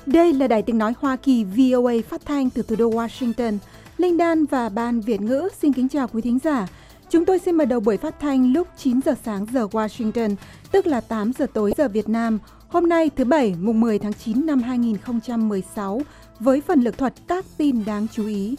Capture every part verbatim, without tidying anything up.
Đây là Đài Tiếng Nói Hoa Kỳ vê o a phát thanh từ thủ đô Washington. Linh Đan và Ban Việt ngữ xin kính chào quý thính giả. Chúng tôi xin mở đầu buổi phát thanh lúc chín giờ sáng giờ Washington, tức là tám giờ tối giờ Việt Nam. Hôm nay thứ Bảy, mùng mười tháng chín năm hai nghìn không trăm mười sáu, với phần lược thuật các tin đáng chú ý.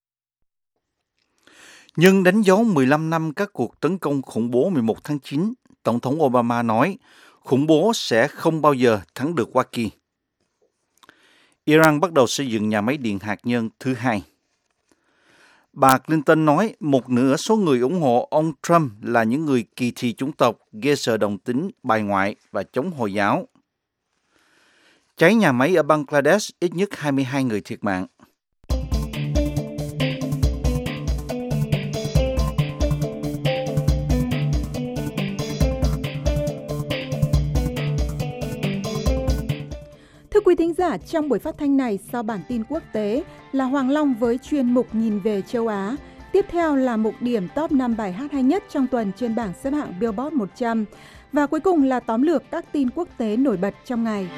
Nhưng đánh dấu mười lăm năm các cuộc tấn công khủng bố mười một tháng chín, Tổng thống Obama nói khủng bố sẽ không bao giờ thắng được Hoa Kỳ. Iran bắt đầu xây dựng nhà máy điện hạt nhân thứ hai. Bà Clinton nói một nửa số người ủng hộ ông Trump là những người kỳ thị chủng tộc, ghê sợ đồng tính, bài ngoại và chống Hồi giáo. Cháy nhà máy ở Bangladesh, ít nhất hai mươi hai người thiệt mạng. Thưa quý thính giả, trong buổi phát thanh này, sau bản tin quốc tế là Hoàng Long với chuyên mục Nhìn về châu Á. Tiếp theo là mục điểm top năm bài hát hay nhất trong tuần trên bảng xếp hạng Billboard một trăm. Và cuối cùng là tóm lược các tin quốc tế nổi bật trong ngày.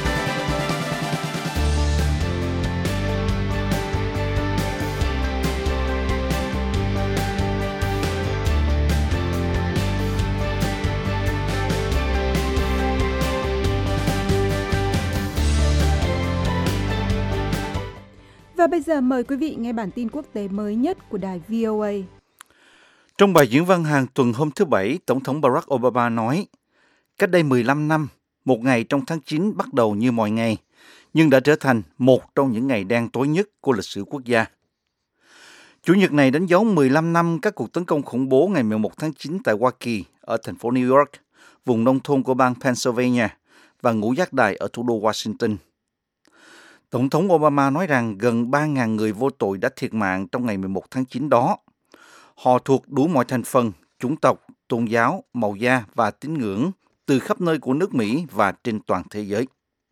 Và bây giờ mời quý vị nghe bản tin quốc tế mới nhất của đài vê o a. Trong bài diễn văn hàng tuần hôm thứ Bảy, Tổng thống Barack Obama nói, cách đây mười lăm năm, một ngày trong tháng chín bắt đầu như mọi ngày, nhưng đã trở thành một trong những ngày đen tối nhất của lịch sử quốc gia. Chủ nhật này đánh dấu mười lăm năm các cuộc tấn công khủng bố ngày mười một tháng chín tại Hoa Kỳ, ở thành phố New York, vùng nông thôn của bang Pennsylvania và ngũ giác đài ở thủ đô Washington. Tổng thống Obama nói rằng gần ba nghìn người vô tội đã thiệt mạng trong ngày mười một tháng chín đó. Họ thuộc đủ mọi thành phần, chủng tộc, tôn giáo, màu da và tín ngưỡng từ khắp nơi của nước Mỹ và trên toàn thế giới.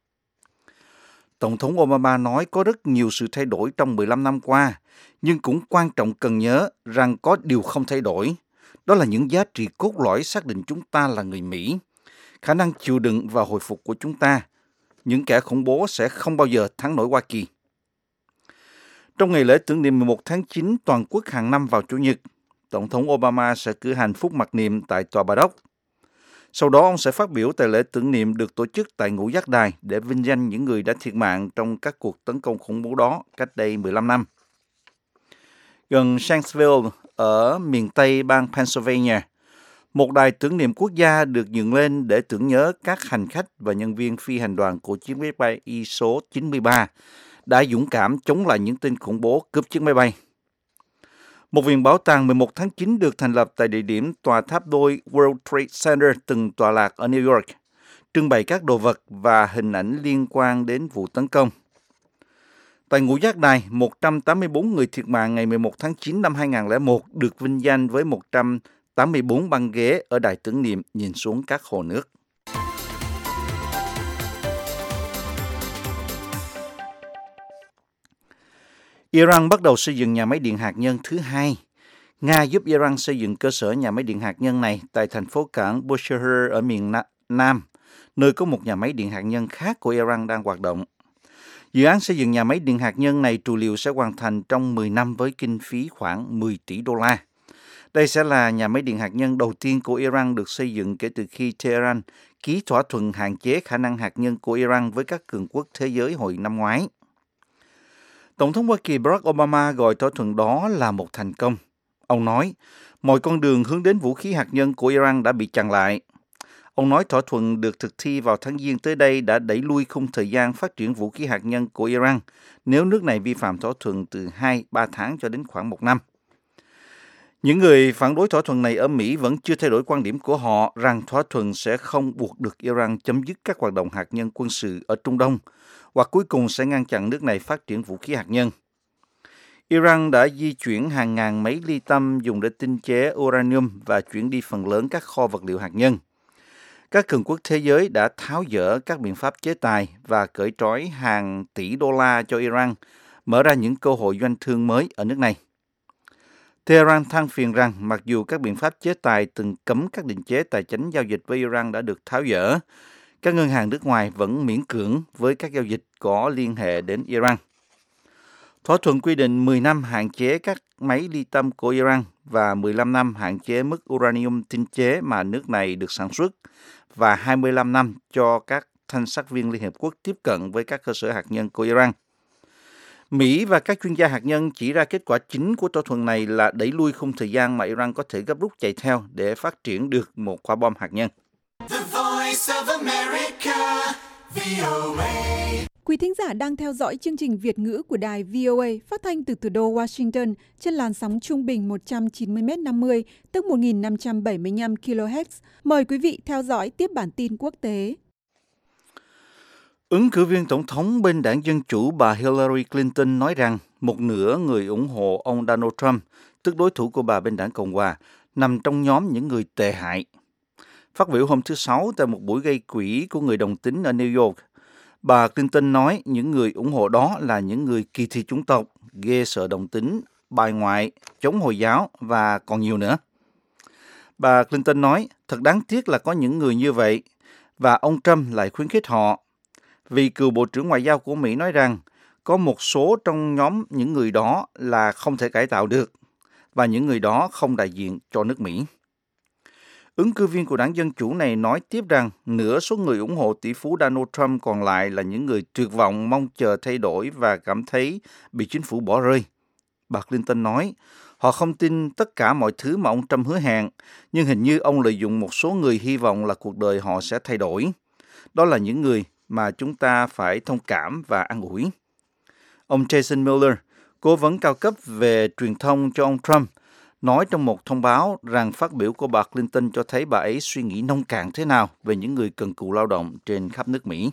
Tổng thống Obama nói có rất nhiều sự thay đổi trong mười lăm năm qua, nhưng cũng quan trọng cần nhớ rằng có điều không thay đổi. Đó là những giá trị cốt lõi xác định chúng ta là người Mỹ, khả năng chịu đựng và hồi phục của chúng ta. Những kẻ khủng bố sẽ không bao giờ thắng nổi Hoa Kỳ. Trong ngày lễ tưởng niệm mười một tháng chín toàn quốc hàng năm vào Chủ nhật, Tổng thống Obama sẽ cử hành phúc mặc niệm tại Tòa Bà Đốc. Sau đó ông sẽ phát biểu tại lễ tưởng niệm được tổ chức tại ngũ giác đài để vinh danh những người đã thiệt mạng trong các cuộc tấn công khủng bố đó cách đây mười lăm năm. Gần Shanksville ở miền Tây bang Pennsylvania, một đài tưởng niệm quốc gia được dựng lên để tưởng nhớ các hành khách và nhân viên phi hành đoàn của chiếc máy bay Y số chín mươi ba đã dũng cảm chống lại những tên khủng bố cướp chiếc máy bay. Một viện bảo tàng mười một tháng chín được thành lập tại địa điểm tòa tháp đôi World Trade Center từng tọa lạc ở New York, trưng bày các đồ vật và hình ảnh liên quan đến vụ tấn công. Tại ngũ giác đài, một trăm tám mươi bốn người thiệt mạng ngày mười một tháng chín năm hai nghìn không trăm lẻ một được vinh danh với một trăm tám mươi bốn băng ghế ở đài tưởng niệm nhìn xuống các hồ nước. Iran bắt đầu xây dựng nhà máy điện hạt nhân thứ hai. Nga giúp Iran xây dựng cơ sở nhà máy điện hạt nhân này tại thành phố cảng Bushehr ở miền Nam, nơi có một nhà máy điện hạt nhân khác của Iran đang hoạt động. Dự án xây dựng nhà máy điện hạt nhân này trù liệu sẽ hoàn thành trong mười năm với kinh phí khoảng mười tỷ đô la. Đây sẽ là nhà máy điện hạt nhân đầu tiên của Iran được xây dựng kể từ khi Tehran ký thỏa thuận hạn chế khả năng hạt nhân của Iran với các cường quốc thế giới hồi năm ngoái. Tổng thống Hoa Kỳ Barack Obama gọi thỏa thuận đó là một thành công. Ông nói, mọi con đường hướng đến vũ khí hạt nhân của Iran đã bị chặn lại. Ông nói thỏa thuận được thực thi vào tháng Giêng tới đây đã đẩy lui khung thời gian phát triển vũ khí hạt nhân của Iran nếu nước này vi phạm thỏa thuận từ hai đến ba tháng cho đến khoảng một năm. Những người phản đối thỏa thuận này ở Mỹ vẫn chưa thay đổi quan điểm của họ rằng thỏa thuận sẽ không buộc được Iran chấm dứt các hoạt động hạt nhân quân sự ở Trung Đông, hoặc cuối cùng sẽ ngăn chặn nước này phát triển vũ khí hạt nhân. Iran đã di chuyển hàng ngàn máy ly tâm dùng để tinh chế uranium và chuyển đi phần lớn các kho vật liệu hạt nhân. Các cường quốc thế giới đã tháo dỡ các biện pháp chế tài và cởi trói hàng tỷ đô la cho Iran, mở ra những cơ hội doanh thương mới ở nước này. Tehran than phiền rằng mặc dù các biện pháp chế tài từng cấm các định chế tài chính giao dịch với Iran đã được tháo dỡ, Các ngân hàng nước ngoài vẫn miễn cưỡng với các giao dịch có liên hệ đến Iran. Thỏa thuận quy định mười năm hạn chế các máy ly tâm của Iran và mười lăm năm hạn chế mức uranium tinh chế mà nước này được sản xuất và hai mươi lăm năm cho các thanh sát viên Liên Hiệp Quốc tiếp cận với các cơ sở hạt nhân của Iran. Mỹ và các chuyên gia hạt nhân chỉ ra kết quả chính của thỏa thuận này là đẩy lui khung thời gian mà Iran có thể gấp rút chạy theo để phát triển được một quả bom hạt nhân. The Voice of America, vê o a. Quý thính giả đang theo dõi chương trình Việt ngữ của đài vê o a phát thanh từ thủ đô Washington trên làn sóng trung bình một trăm chín mươi mét năm mươi, tức một nghìn năm trăm bảy mươi lăm ki lô héc. Mời quý vị theo dõi tiếp bản tin quốc tế. Ứng cử viên tổng thống bên đảng Dân Chủ bà Hillary Clinton nói rằng một nửa người ủng hộ ông Donald Trump, tức đối thủ của bà bên đảng Cộng hòa, nằm trong nhóm những người tệ hại. Phát biểu hôm thứ Sáu tại một buổi gây quỹ của người đồng tính ở New York, bà Clinton nói những người ủng hộ đó là những người kỳ thị chủng tộc, ghê sợ đồng tính, bài ngoại, chống Hồi giáo và còn nhiều nữa. Bà Clinton nói thật đáng tiếc là có những người như vậy và ông Trump lại khuyến khích họ. Vì cựu Bộ trưởng Ngoại giao của Mỹ nói rằng có một số trong nhóm những người đó là không thể cải tạo được và những người đó không đại diện cho nước Mỹ. Ứng cử viên của đảng Dân Chủ này nói tiếp rằng nửa số người ủng hộ tỷ phú Donald Trump còn lại là những người tuyệt vọng mong chờ thay đổi và cảm thấy bị chính phủ bỏ rơi. Bà Clinton nói họ không tin tất cả mọi thứ mà ông Trump hứa hẹn, nhưng hình như ông lợi dụng một số người hy vọng là cuộc đời họ sẽ thay đổi. Đó là những người mà chúng ta phải thông cảm và an ủi. Ông Jason Miller, cố vấn cao cấp về truyền thông cho ông Trump, nói trong một thông báo rằng phát biểu của bà Clinton cho thấy bà ấy suy nghĩ nông cạn thế nào về những người cần cù lao động trên khắp nước Mỹ.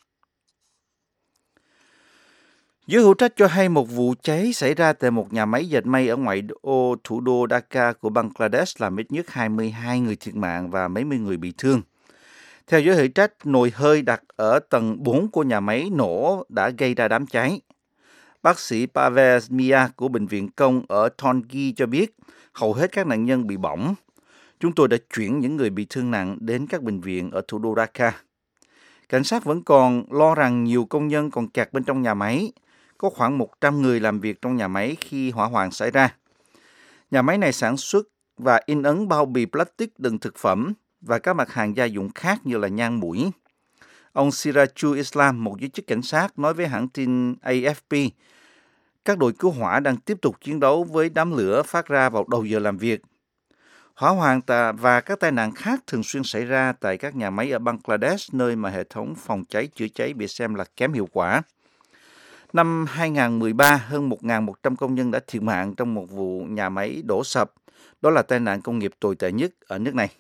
Giới hữu trách cho hay một vụ cháy xảy ra tại một nhà máy dệt may ở ngoại ô thủ đô Dhaka của Bangladesh làm ít nhất hai mươi hai người thiệt mạng và mấy mươi người bị thương. Theo giới hữu trách, nồi hơi đặt ở tầng bốn của nhà máy nổ đã gây ra đám cháy. Bác sĩ Parvez Mia của Bệnh viện Công ở Tongi cho biết hầu hết các nạn nhân bị bỏng. Chúng tôi đã chuyển những người bị thương nặng đến các bệnh viện ở thủ đô Dhaka. Cảnh sát vẫn còn lo rằng nhiều công nhân còn kẹt bên trong nhà máy. Có khoảng một trăm người làm việc trong nhà máy khi hỏa hoạn xảy ra. Nhà máy này sản xuất và in ấn bao bì plastic đựng thực phẩm và các mặt hàng gia dụng khác như là nhang mũi. Ông Sirajul Islam, một giới chức cảnh sát, nói với hãng tin A F P, các đội cứu hỏa đang tiếp tục chiến đấu với đám lửa phát ra vào đầu giờ làm việc. Hỏa hoạn và các tai nạn khác thường xuyên xảy ra tại các nhà máy ở Bangladesh, nơi mà hệ thống phòng cháy chữa cháy bị xem là kém hiệu quả. Năm hai nghìn không trăm mười ba, hơn một nghìn một trăm công nhân đã thiệt mạng trong một vụ nhà máy đổ sập. Đó là tai nạn công nghiệp tồi tệ nhất ở nước này.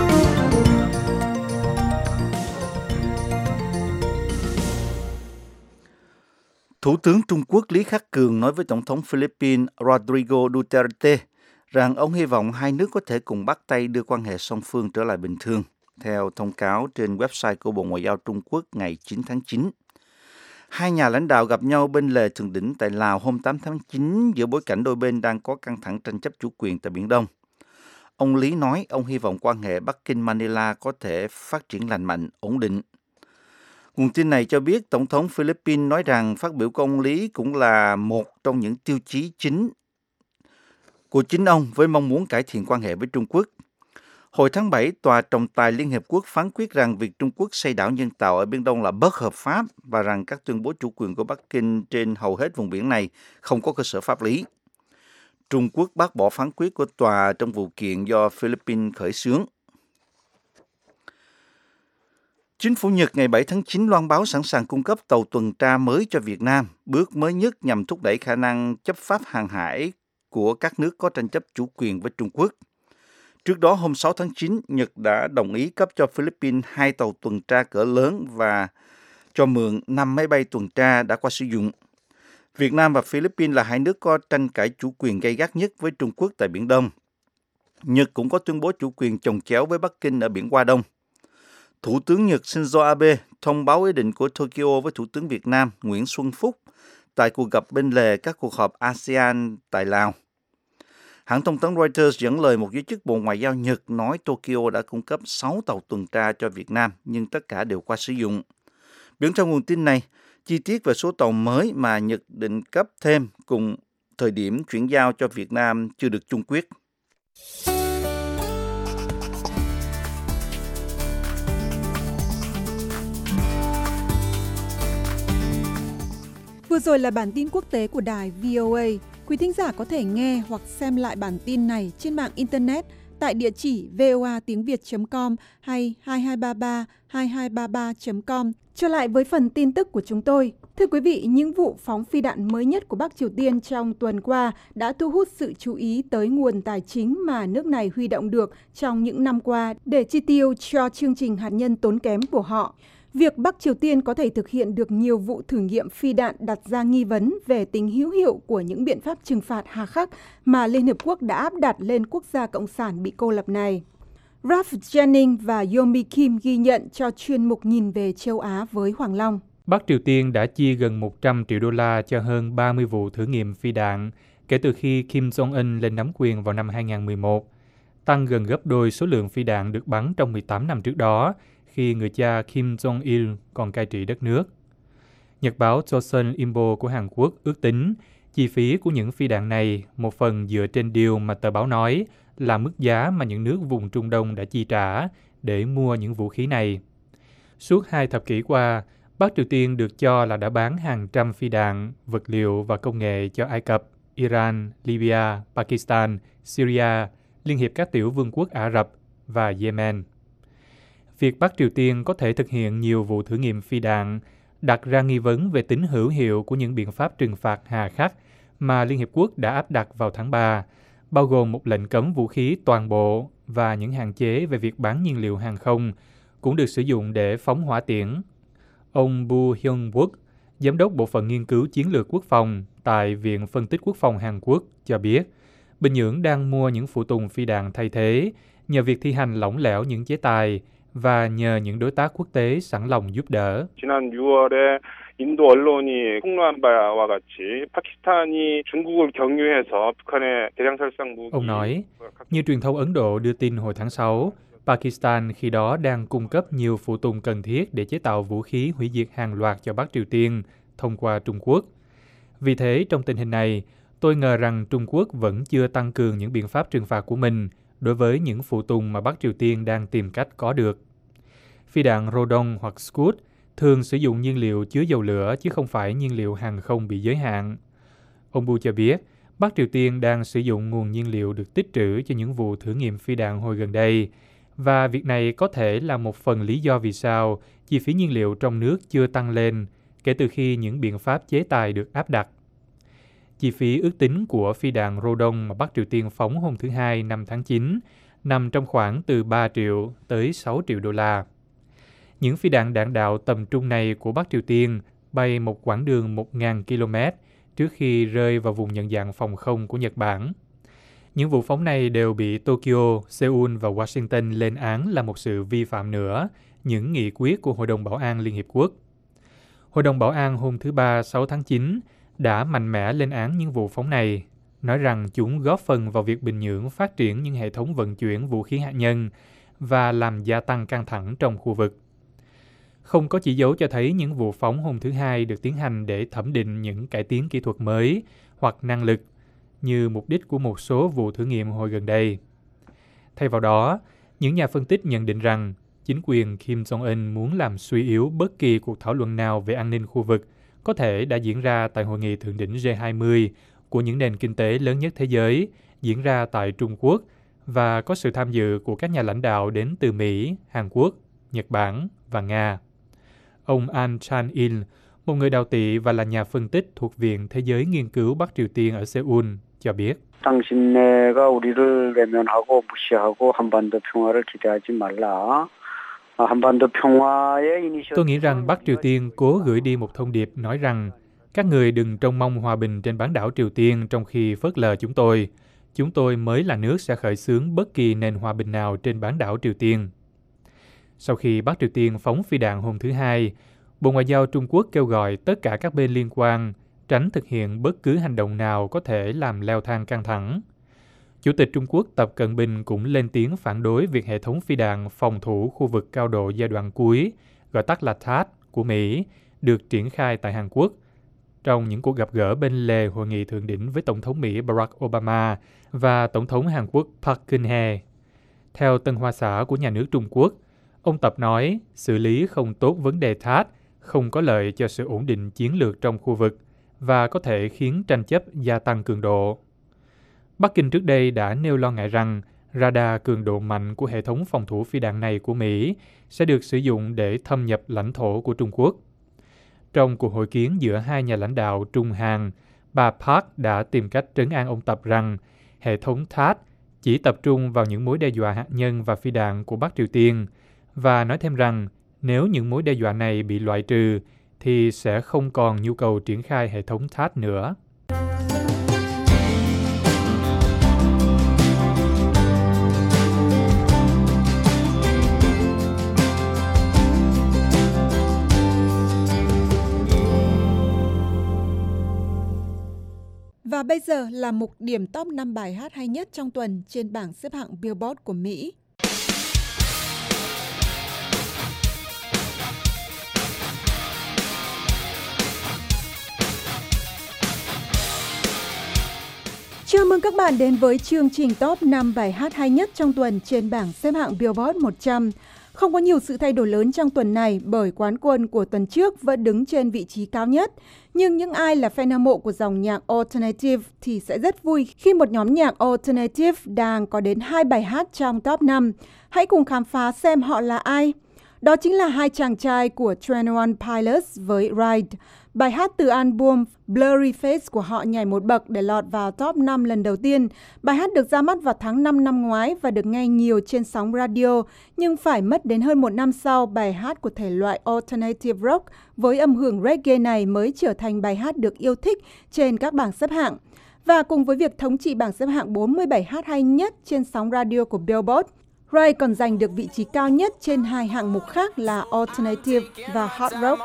Thủ tướng Trung Quốc Lý Khắc Cường nói với Tổng thống Philippines Rodrigo Duterte rằng ông hy vọng hai nước có thể cùng bắt tay đưa quan hệ song phương trở lại bình thường, theo thông cáo trên website của Bộ Ngoại giao Trung Quốc ngày chín tháng chín. Hai nhà lãnh đạo gặp nhau bên lề thượng đỉnh tại Lào hôm tám tháng chín giữa bối cảnh đôi bên đang có căng thẳng tranh chấp chủ quyền tại Biển Đông. Ông Lý nói ông hy vọng quan hệ Bắc Kinh-Manila có thể phát triển lành mạnh, ổn định. Nguồn tin này cho biết Tổng thống Philippines nói rằng phát biểu của ông Lý cũng là một trong những tiêu chí chính của chính ông với mong muốn cải thiện quan hệ với Trung Quốc. Hồi tháng bảy, Tòa trọng tài Liên Hiệp Quốc phán quyết rằng việc Trung Quốc xây đảo nhân tạo ở Biển Đông là bất hợp pháp và rằng các tuyên bố chủ quyền của Bắc Kinh trên hầu hết vùng biển này không có cơ sở pháp lý. Trung Quốc bác bỏ phán quyết của tòa trong vụ kiện do Philippines khởi xướng. Chính phủ Nhật ngày bảy tháng chín loan báo sẵn sàng cung cấp tàu tuần tra mới cho Việt Nam, bước mới nhất nhằm thúc đẩy khả năng chấp pháp hàng hải của các nước có tranh chấp chủ quyền với Trung Quốc. Trước đó, hôm sáu tháng chín, Nhật đã đồng ý cấp cho Philippines hai tàu tuần tra cỡ lớn và cho mượn năm máy bay tuần tra đã qua sử dụng. Việt Nam và Philippines là hai nước có tranh cãi chủ quyền gay gắt nhất với Trung Quốc tại Biển Đông. Nhật cũng có tuyên bố chủ quyền chồng chéo với Bắc Kinh ở Biển Hoa Đông. Thủ tướng Nhật Shinzo Abe thông báo ý định của Tokyo với Thủ tướng Việt Nam Nguyễn Xuân Phúc tại cuộc gặp bên lề các cuộc họp a sê an tại Lào. Hãng thông tấn Reuters dẫn lời một giới chức Bộ Ngoại giao Nhật nói Tokyo đã cung cấp sáu tàu tuần tra cho Việt Nam, nhưng tất cả đều qua sử dụng. Dẫn trong nguồn tin này, chi tiết về số tàu mới mà Nhật định cấp thêm cùng thời điểm chuyển giao cho Việt Nam chưa được chung quyết. Vừa rồi là bản tin quốc tế của đài vê o a. Quý thính giả có thể nghe hoặc xem lại bản tin này trên mạng Internet tại địa chỉ voa tiếng việt chấm com hay hai hai ba ba hai hai ba ba chấm com. Trở lại với phần tin tức của chúng tôi. Thưa quý vị, những vụ phóng phi đạn mới nhất của Bắc Triều Tiên trong tuần qua đã thu hút sự chú ý tới nguồn tài chính mà nước này huy động được trong những năm qua để chi tiêu cho chương trình hạt nhân tốn kém của họ. Việc Bắc Triều Tiên có thể thực hiện được nhiều vụ thử nghiệm phi đạn đặt ra nghi vấn về tính hữu hiệu của những biện pháp trừng phạt hà khắc mà Liên Hợp Quốc đã áp đặt lên quốc gia cộng sản bị cô lập này. Ralph Jennings và Yomi Kim ghi nhận cho chuyên mục Nhìn về châu Á với Hoàng Long. Bắc Triều Tiên đã chi gần một trăm triệu đô la cho hơn ba mươi vụ thử nghiệm phi đạn kể từ khi Kim Jong-un lên nắm quyền vào năm hai nghìn không trăm mười một, tăng gần gấp đôi số lượng phi đạn được bắn trong mười tám năm trước đó, khi người cha Kim Jong-il còn cai trị đất nước. Nhật báo Chosun Ilbo của Hàn Quốc ước tính chi phí của những phi đạn này một phần dựa trên điều mà tờ báo nói là mức giá mà những nước vùng Trung Đông đã chi trả để mua những vũ khí này. Suốt hai thập kỷ qua, Bắc Triều Tiên được cho là đã bán hàng trăm phi đạn, vật liệu và công nghệ cho Ai Cập, Iran, Libya, Pakistan, Syria, Liên hiệp các tiểu vương quốc Ả Rập và Yemen. Việc Bắc Triều Tiên có thể thực hiện nhiều vụ thử nghiệm phi đạn đặt ra nghi vấn về tính hữu hiệu của những biện pháp trừng phạt hà khắc mà Liên Hiệp Quốc đã áp đặt vào tháng ba, bao gồm một lệnh cấm vũ khí toàn bộ và những hạn chế về việc bán nhiên liệu hàng không, cũng được sử dụng để phóng hỏa tiễn. Ông Bu Hyung-wook, Giám đốc Bộ phận Nghiên cứu Chiến lược Quốc phòng tại Viện Phân tích Quốc phòng Hàn Quốc, cho biết Bình Nhưỡng đang mua những phụ tùng phi đạn thay thế nhờ việc thi hành lỏng lẻo những chế tài và nhờ những đối tác quốc tế sẵn lòng giúp đỡ. 지난 유월에 인도 언론이 폭로한 바와 같이 파키스탄이 중국을 경유해서 북한의 대량살상 무기. Ông nói, như truyền thông Ấn Độ đưa tin hồi tháng sáu, Pakistan khi đó đang cung cấp nhiều phụ tùng cần thiết để chế tạo vũ khí hủy diệt hàng loạt cho Bắc Triều Tiên thông qua Trung Quốc. Vì thế, trong tình hình này, tôi ngờ rằng Trung Quốc vẫn chưa tăng cường những biện pháp trừng phạt của mình đối với những phụ tùng mà Bắc Triều Tiên đang tìm cách có được. Phi đạn Rodong hoặc Scud thường sử dụng nhiên liệu chứa dầu lửa chứ không phải nhiên liệu hàng không bị giới hạn. Ông Bu cho biết, Bắc Triều Tiên đang sử dụng nguồn nhiên liệu được tích trữ cho những vụ thử nghiệm phi đạn hồi gần đây, và việc này có thể là một phần lý do vì sao chi phí nhiên liệu trong nước chưa tăng lên kể từ khi những biện pháp chế tài được áp đặt. Chi phí ước tính của phi đạn Rodong mà Bắc Triều Tiên phóng hôm thứ Hai năm tháng chín nằm trong khoảng từ ba triệu tới sáu triệu đô la. Những phi đạn đạn đạo tầm trung này của Bắc Triều Tiên bay một quãng đường một nghìn ki lô mét trước khi rơi vào vùng nhận dạng phòng không của Nhật Bản. Những vụ phóng này đều bị Tokyo, Seoul và Washington lên án là một sự vi phạm nữa những nghị quyết của Hội đồng Bảo an Liên Hiệp Quốc. Hội đồng Bảo an hôm thứ Ba sáu tháng chín đã mạnh mẽ lên án những vụ phóng này, nói rằng chúng góp phần vào việc Bình Nhưỡng phát triển những hệ thống vận chuyển vũ khí hạt nhân và làm gia tăng căng thẳng trong khu vực. Không có chỉ dấu cho thấy những vụ phóng hôm thứ Hai được tiến hành để thẩm định những cải tiến kỹ thuật mới hoặc năng lực, như mục đích của một số vụ thử nghiệm hồi gần đây. Thay vào đó, những nhà phân tích nhận định rằng chính quyền Kim Jong-un muốn làm suy yếu bất kỳ cuộc thảo luận nào về an ninh khu vực có thể đã diễn ra tại hội nghị thượng đỉnh G hai mươi của những nền kinh tế lớn nhất thế giới diễn ra tại Trung Quốc và có sự tham dự của các nhà lãnh đạo đến từ Mỹ, Hàn Quốc, Nhật Bản và Nga. Ông An Chan-il, một người đào tị và là nhà phân tích thuộc Viện Thế giới Nghiên cứu Bắc Triều Tiên ở Seoul, cho biết. 당신네가 우리를 외면하고 무시하고 한반도 평화를 기대하지 말라. 한반도 평화의 이니셔티브. Tôi nghĩ rằng Bắc Triều Tiên cố gửi đi một thông điệp nói rằng các người đừng trông mong hòa bình trên bán đảo Triều Tiên trong khi phớt lờ chúng tôi. Chúng tôi mới là nước sẽ khởi xướng bất kỳ nền hòa bình nào trên bán đảo Triều Tiên. Sau khi Bắc Triều Tiên phóng phi đạn hôm thứ Hai, Bộ Ngoại giao Trung Quốc kêu gọi tất cả các bên liên quan tránh thực hiện bất cứ hành động nào có thể làm leo thang căng thẳng. Chủ tịch Trung Quốc Tập Cận Bình cũng lên tiếng phản đối việc hệ thống phi đạn phòng thủ khu vực cao độ giai đoạn cuối, gọi tắt là THAAD, của Mỹ, được triển khai tại Hàn Quốc, trong những cuộc gặp gỡ bên lề hội nghị thượng đỉnh với Tổng thống Mỹ Barack Obama và Tổng thống Hàn Quốc Park Geun-hye. Theo Tân Hoa Xã của nhà nước Trung Quốc, ông Tập nói xử lý không tốt vấn đề THAAD không có lợi cho sự ổn định chiến lược trong khu vực và có thể khiến tranh chấp gia tăng cường độ. Bắc Kinh trước đây đã nêu lo ngại rằng radar cường độ mạnh của hệ thống phòng thủ phi đạn này của Mỹ sẽ được sử dụng để thâm nhập lãnh thổ của Trung Quốc. Trong cuộc hội kiến giữa hai nhà lãnh đạo Trung Hàn, bà Park đã tìm cách trấn an ông Tập rằng hệ thống THAAD chỉ tập trung vào những mối đe dọa hạt nhân và phi đạn của Bắc Triều Tiên, và nói thêm rằng nếu những mối đe dọa này bị loại trừ thì sẽ không còn nhu cầu triển khai hệ thống THAAD nữa. Và bây giờ là mục điểm top năm bài hát hay nhất trong tuần trên bảng xếp hạng Billboard của Mỹ. Chào mừng các bạn đến với chương trình top năm bài hát hay nhất trong tuần trên bảng xếp hạng Billboard một trăm. Không có nhiều sự thay đổi lớn trong tuần này bởi quán quân của tuần trước vẫn đứng trên vị trí cao nhất. Nhưng những ai là fan hâm mộ của dòng nhạc Alternative thì sẽ rất vui khi một nhóm nhạc Alternative đang có đến hai bài hát trong top năm. Hãy cùng khám phá xem họ là ai. Đó chính là hai chàng trai của hai mươi mốt Pilots với Ride. Bài hát từ album Blurry Face của họ nhảy một bậc để lọt vào top năm lần đầu tiên. Bài hát được ra mắt vào tháng năm năm ngoái và được nghe nhiều trên sóng radio, nhưng phải mất đến hơn một năm sau, bài hát của thể loại Alternative Rock với âm hưởng reggae này mới trở thành bài hát được yêu thích trên các bảng xếp hạng. Và cùng với việc thống trị bảng xếp hạng bốn mươi bài hát hay nhất trên sóng radio của Billboard, Ray còn giành được vị trí cao nhất trên hai hạng mục khác là Alternative và Hot Rock.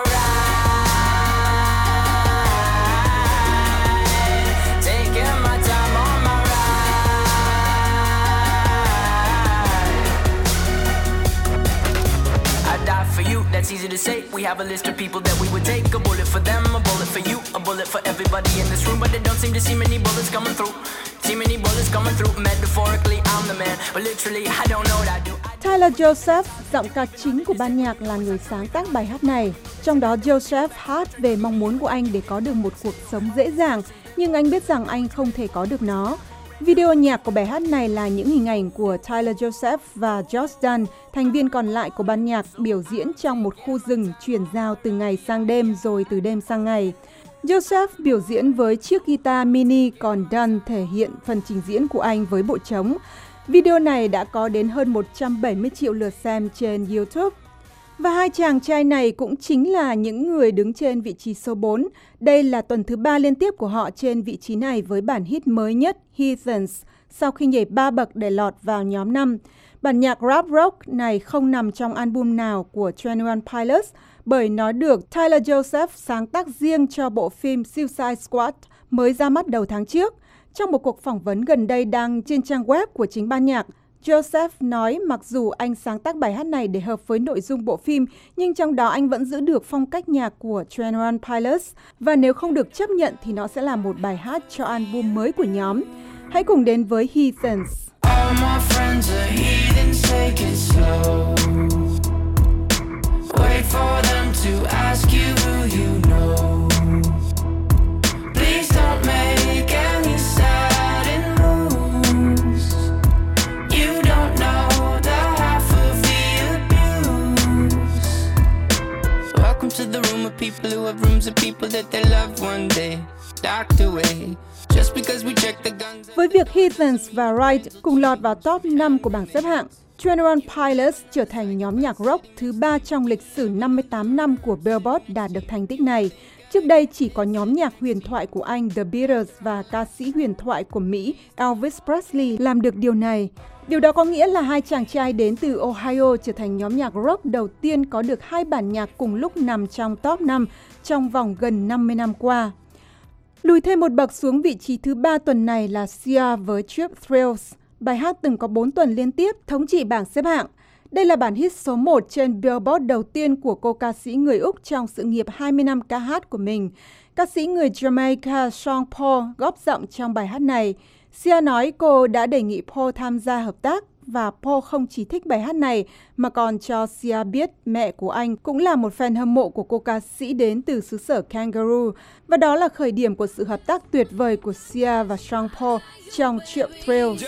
That's easy to say. We have a list of people that we would take. A bullet for them, a bullet for you, a bullet for everybody in this room. But they don't seem to see many bullets coming through. See many bullets coming through. Metaphorically, I'm the man, but literally, I don't know what I do. Tyler Joseph, giọng ca chính của ban nhạc, là người sáng tác bài hát này. Trong đó, Joseph hát về mong muốn của anh để có được một cuộc sống dễ dàng, nhưng anh biết rằng anh không thể có được nó. Video nhạc của bài hát này là những hình ảnh của Tyler Joseph và Josh Dun, thành viên còn lại của ban nhạc, biểu diễn trong một khu rừng chuyển giao từ ngày sang đêm rồi từ đêm sang ngày. Joseph biểu diễn với chiếc guitar mini, còn Dun thể hiện phần trình diễn của anh với bộ trống. Video này đã có đến hơn một trăm bảy mươi triệu lượt xem trên YouTube. Và hai chàng trai này cũng chính là những người đứng trên vị trí số bốn. Đây là tuần thứ ba liên tiếp của họ trên vị trí này với bản hit mới nhất Heathens, sau khi nhảy ba bậc để lọt vào nhóm năm. Bản nhạc rap rock này không nằm trong album nào của hai mươi mốt Pilots bởi nó được Tyler Joseph sáng tác riêng cho bộ phim Suicide Squad mới ra mắt đầu tháng trước. Trong một cuộc phỏng vấn gần đây đăng trên trang web của chính ban nhạc, Joseph nói mặc dù anh sáng tác bài hát này để hợp với nội dung bộ phim, nhưng trong đó anh vẫn giữ được phong cách nhạc của hai mươi mốt Pilots, và nếu không được chấp nhận thì nó sẽ là một bài hát cho album mới của nhóm. Hãy cùng đến với Heathens. All my friends are heathens, take it slow. Wait for them to ask you who you know. Please don't make any sudden moves. You don't know the half of the abuse. Welcome to the room of people who have rooms of people that they love one day docked away. Với việc Heathens và Ride cùng lọt vào top năm của bảng xếp hạng, hai mươi mốt Pilots trở thành nhóm nhạc rock thứ ba trong lịch sử năm mươi tám năm của Billboard đạt được thành tích này. Trước đây chỉ có nhóm nhạc huyền thoại của Anh The Beatles và ca sĩ huyền thoại của Mỹ Elvis Presley làm được điều này. Điều đó có nghĩa là hai chàng trai đến từ Ohio trở thành nhóm nhạc rock đầu tiên có được hai bản nhạc cùng lúc nằm trong top năm trong vòng gần năm mươi năm qua. Lùi thêm một bậc xuống vị trí thứ ba tuần này là Sia với Cheap Thrills, bài hát từng có bốn tuần liên tiếp thống trị bảng xếp hạng. Đây là bản hit số một trên Billboard đầu tiên của cô ca sĩ người Úc trong sự nghiệp hai mươi năm ca hát của mình. Ca sĩ người Jamaica Sean Paul góp giọng trong bài hát này. Sia nói cô đã đề nghị Paul tham gia hợp tác và Paul không chỉ thích bài hát này mà còn cho Sia biết mẹ của anh cũng là một fan hâm mộ của cô ca sĩ đến từ xứ sở Kangaroo. Và đó là khởi điểm của sự hợp tác tuyệt vời của Sia và Sean Paul trong Cheap Thrills.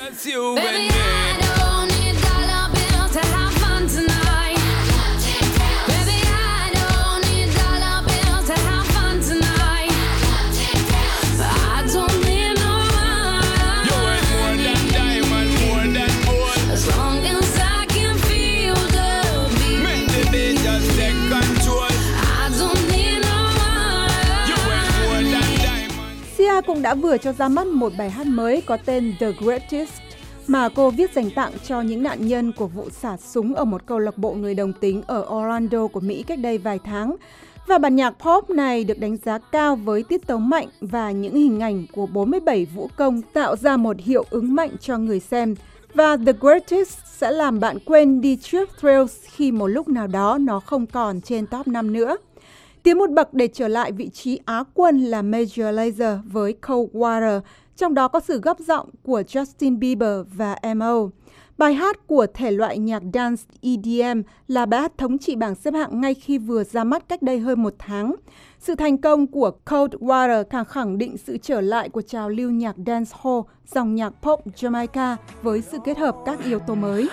Sia cũng đã vừa cho ra mắt một bài hát mới có tên The Greatest mà cô viết dành tặng cho những nạn nhân của vụ xả súng ở một câu lạc bộ người đồng tính ở Orlando của Mỹ cách đây vài tháng. Và bản nhạc pop này được đánh giá cao với tiết tấu mạnh và những hình ảnh của bốn mươi bảy vũ công tạo ra một hiệu ứng mạnh cho người xem. Và The Greatest sẽ làm bạn quên đi Cheap Thrills khi một lúc nào đó nó không còn trên top năm nữa. Tiến một bậc để trở lại vị trí Á quân là Major Lazer với Cold Water, trong đó có sự góp giọng của Justin Bieber và em o. Bài hát của thể loại nhạc dance E D M là bài hát thống trị bảng xếp hạng ngay khi vừa ra mắt cách đây hơn một tháng. Sự thành công của Cold Water càng khẳng định sự trở lại của trào lưu nhạc dancehall, dòng nhạc pop Jamaica với sự kết hợp các yếu tố mới.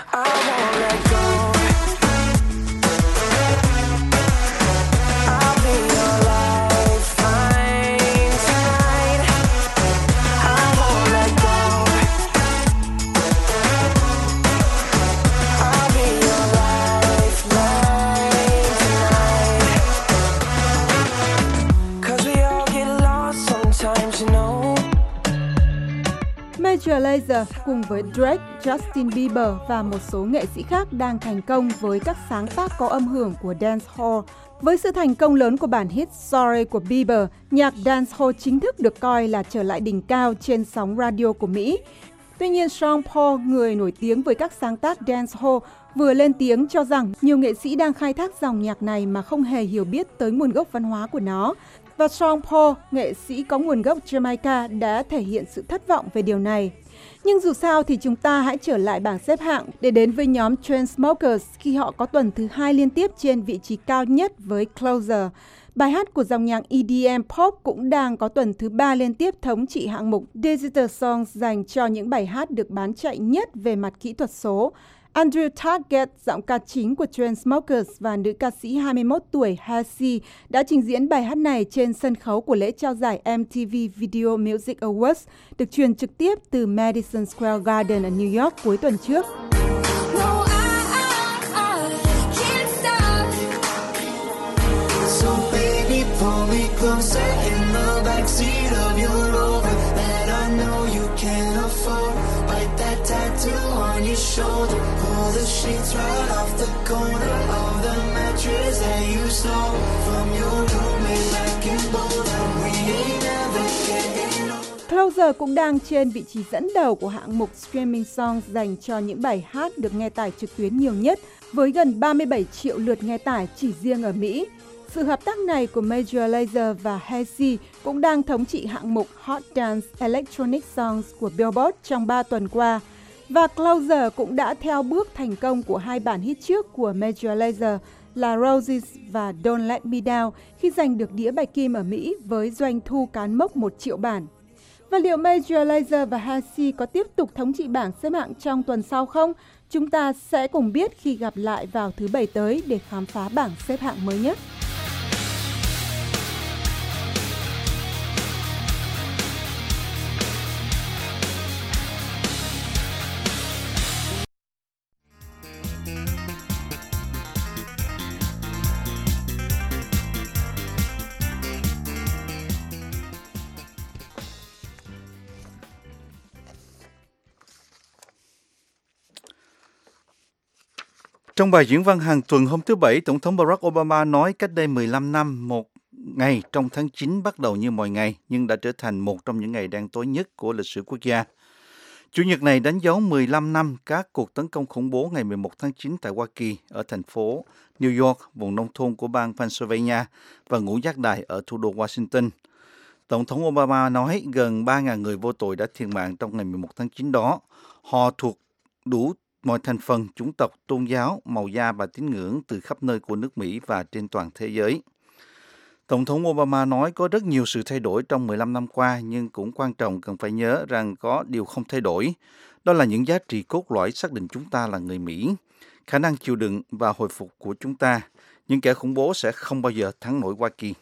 Major Lazer cùng với Drake, Justin Bieber và một số nghệ sĩ khác đang thành công với các sáng tác có âm hưởng của dancehall. Với sự thành công lớn của bản hit Sorry của Bieber, nhạc dancehall chính thức được coi là trở lại đỉnh cao trên sóng radio của Mỹ. Tuy nhiên, Sean Paul, người nổi tiếng với các sáng tác dancehall, vừa lên tiếng cho rằng nhiều nghệ sĩ đang khai thác dòng nhạc này mà không hề hiểu biết tới nguồn gốc văn hóa của nó. Và Sean Paul, nghệ sĩ có nguồn gốc Jamaica, đã thể hiện sự thất vọng về điều này. Nhưng dù sao thì chúng ta hãy trở lại bảng xếp hạng để đến với nhóm Chainsmokers khi họ có tuần thứ hai liên tiếp trên vị trí cao nhất với Closer. Bài hát của dòng nhạc E D M Pop cũng đang có tuần thứ ba liên tiếp thống trị hạng mục Digital Songs dành cho những bài hát được bán chạy nhất về mặt kỹ thuật số. Andrew Target, giọng ca chính của Chainsmokers và nữ ca sĩ hai mươi mốt tuổi Halsey đã trình diễn bài hát này trên sân khấu của lễ trao giải M T V Video Music Awards, được truyền trực tiếp từ Madison Square Garden ở New York cuối tuần trước. Closer cũng đang trên vị trí dẫn đầu của hạng mục Streaming Songs dành cho những bài hát được nghe tải trực tuyến nhiều nhất, với gần ba mươi bảy triệu lượt nghe tải chỉ riêng ở Mỹ. Sự hợp tác này của Major Lazer và Halsey cũng đang thống trị hạng mục Hot Dance Electronic Songs của Billboard trong ba tuần qua. Và Closer cũng đã theo bước thành công của hai bản hit trước của Major Lazer là Roses và Don't Let Me Down khi giành được đĩa bạch kim ở Mỹ với doanh thu cán mốc một triệu bản. Và liệu Major Lazer và Halsey có tiếp tục thống trị bảng xếp hạng trong tuần sau không? Chúng ta sẽ cùng biết khi gặp lại vào thứ Bảy tới để khám phá bảng xếp hạng mới nhất. Trong bài diễn văn hàng tuần hôm thứ Bảy, Tổng thống Barack Obama nói cách đây mười lăm năm, một ngày trong tháng chín bắt đầu như mọi ngày, nhưng đã trở thành một trong những ngày đen tối nhất của lịch sử quốc gia. Chủ nhật này đánh dấu mười lăm năm các cuộc tấn công khủng bố ngày mười một tháng chín tại Hoa Kỳ, ở thành phố New York, vùng nông thôn của bang Pennsylvania và ngũ giác đài ở thủ đô Washington. Tổng thống Obama nói gần ba nghìn người vô tội đã thiệt mạng trong ngày mười một tháng chín đó. Họ thuộc đủ mọi thành phần, chủng tộc, tôn giáo, màu da và tín ngưỡng từ khắp nơi của nước Mỹ và trên toàn thế giới. Tổng thống Obama nói có rất nhiều sự thay đổi trong mười lăm năm qua, nhưng cũng quan trọng cần phải nhớ rằng có điều không thay đổi. Đó là những giá trị cốt lõi xác định chúng ta là người Mỹ, khả năng chịu đựng và hồi phục của chúng ta. Những kẻ khủng bố sẽ không bao giờ thắng nổi Hoa Kỳ.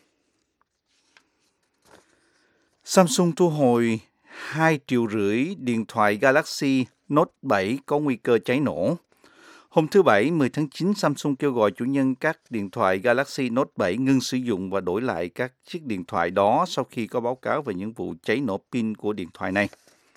Samsung thu hồi hai triệu rưỡi điện thoại Galaxy Note bảy có nguy cơ cháy nổ. Hôm thứ Bảy, mười tháng chín, Samsung kêu gọi chủ nhân các điện thoại Galaxy Note bảy ngưng sử dụng và đổi lại các chiếc điện thoại đó sau khi có báo cáo về những vụ cháy nổ pin của điện thoại này.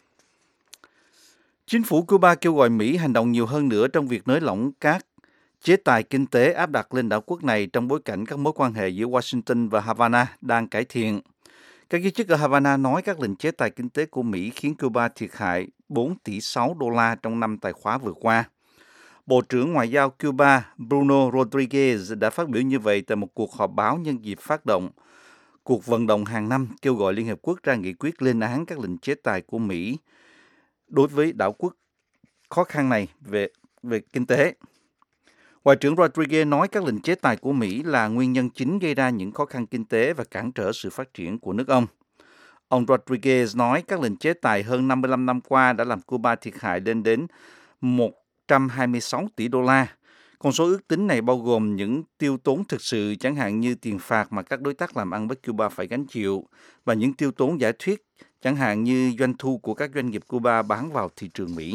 Chính phủ Cuba kêu gọi Mỹ hành động nhiều hơn nữa trong việc nới lỏng các chế tài kinh tế áp đặt lên đảo quốc này trong bối cảnh các mối quan hệ giữa Washington và Havana đang cải thiện. Các giới chức ở Havana nói các lệnh chế tài kinh tế của Mỹ khiến Cuba thiệt hại bốn tỷ sáu đô la trong năm tài khóa vừa qua. Bộ trưởng Ngoại giao Cuba Bruno Rodriguez đã phát biểu như vậy tại một cuộc họp báo nhân dịp phát động cuộc vận động hàng năm kêu gọi Liên Hợp Quốc ra nghị quyết lên án các lệnh chế tài của Mỹ đối với đảo quốc khó khăn này về, về kinh tế. Ngoại trưởng Rodriguez nói các lệnh chế tài của Mỹ là nguyên nhân chính gây ra những khó khăn kinh tế và cản trở sự phát triển của nước ông. Ông Rodriguez nói các lệnh chế tài hơn năm mươi lăm năm qua đã làm Cuba thiệt hại lên đến một trăm hai mươi sáu tỷ đô la. Con số ước tính này bao gồm những tiêu tốn thực sự, chẳng hạn như tiền phạt mà các đối tác làm ăn với Cuba phải gánh chịu, và những tiêu tốn giả thuyết, chẳng hạn như doanh thu của các doanh nghiệp Cuba bán vào thị trường Mỹ.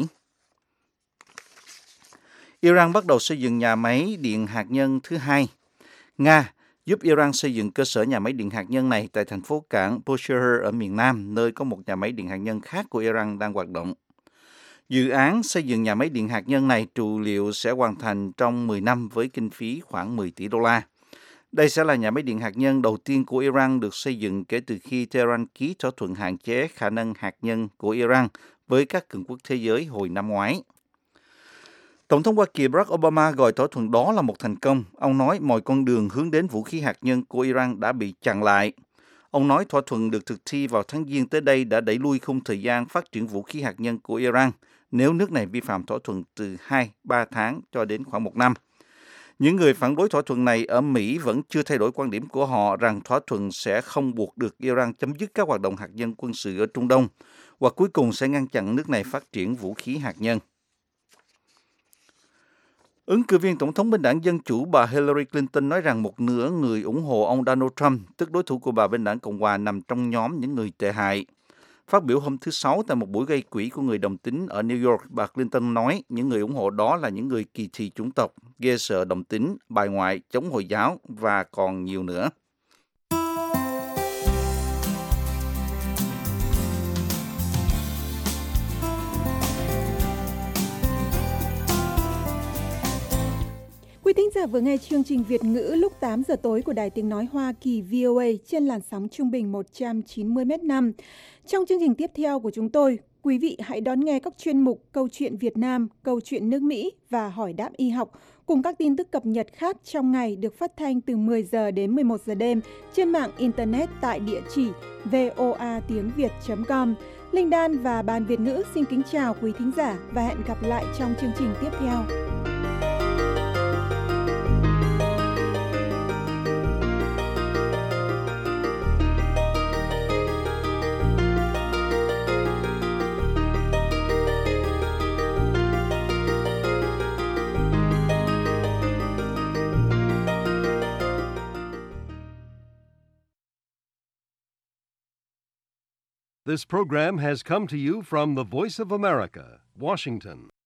Iran bắt đầu xây dựng nhà máy điện hạt nhân thứ hai. Nga giúp Iran xây dựng cơ sở nhà máy điện hạt nhân này tại thành phố cảng Bushehr ở miền Nam, nơi có một nhà máy điện hạt nhân khác của Iran đang hoạt động. Dự án xây dựng nhà máy điện hạt nhân này trù liệu sẽ hoàn thành trong mười năm với kinh phí khoảng mười tỷ đô la. Đây sẽ là nhà máy điện hạt nhân đầu tiên của Iran được xây dựng kể từ khi Tehran ký thỏa thuận hạn chế khả năng hạt nhân của Iran với các cường quốc thế giới hồi năm ngoái. Tổng thống Hoa Kỳ Barack Obama gọi thỏa thuận đó là một thành công. Ông nói mọi con đường hướng đến vũ khí hạt nhân của Iran đã bị chặn lại. Ông nói thỏa thuận được thực thi vào tháng Giêng tới đây đã đẩy lui khung thời gian phát triển vũ khí hạt nhân của Iran nếu nước này vi phạm thỏa thuận từ hai đến ba tháng cho đến khoảng một năm. Những người phản đối thỏa thuận này ở Mỹ vẫn chưa thay đổi quan điểm của họ rằng thỏa thuận sẽ không buộc được Iran chấm dứt các hoạt động hạt nhân quân sự ở Trung Đông, hoặc cuối cùng sẽ ngăn chặn nước này phát triển vũ khí hạt nhân. Ứng cử viên tổng thống bên đảng Dân Chủ bà Hillary Clinton nói rằng một nửa người ủng hộ ông Donald Trump, tức đối thủ của bà bên đảng Cộng hòa, nằm trong nhóm những người tệ hại. Phát biểu hôm thứ Sáu tại một buổi gây quỹ của người đồng tính ở New York, bà Clinton nói những người ủng hộ đó là những người kỳ thị chủng tộc, ghê sợ đồng tính, bài ngoại, chống Hồi giáo và còn nhiều nữa. Quý thính giả vừa nghe chương trình Việt ngữ lúc tám giờ tối của Đài Tiếng Nói Hoa Kỳ vê o a trên làn sóng trung bình một trăm chín mươi mét năm. Trong chương trình tiếp theo của chúng tôi, quý vị hãy đón nghe các chuyên mục Câu chuyện Việt Nam, Câu chuyện nước Mỹ và Hỏi đáp y học cùng các tin tức cập nhật khác trong ngày được phát thanh từ mười giờ đến mười một giờ đêm trên mạng Internet tại địa chỉ voa tiếng việt chấm com. Linh Đan và Ban Việt ngữ xin kính chào quý thính giả và hẹn gặp lại trong chương trình tiếp theo. This program has come to you from the Voice of America, Washington.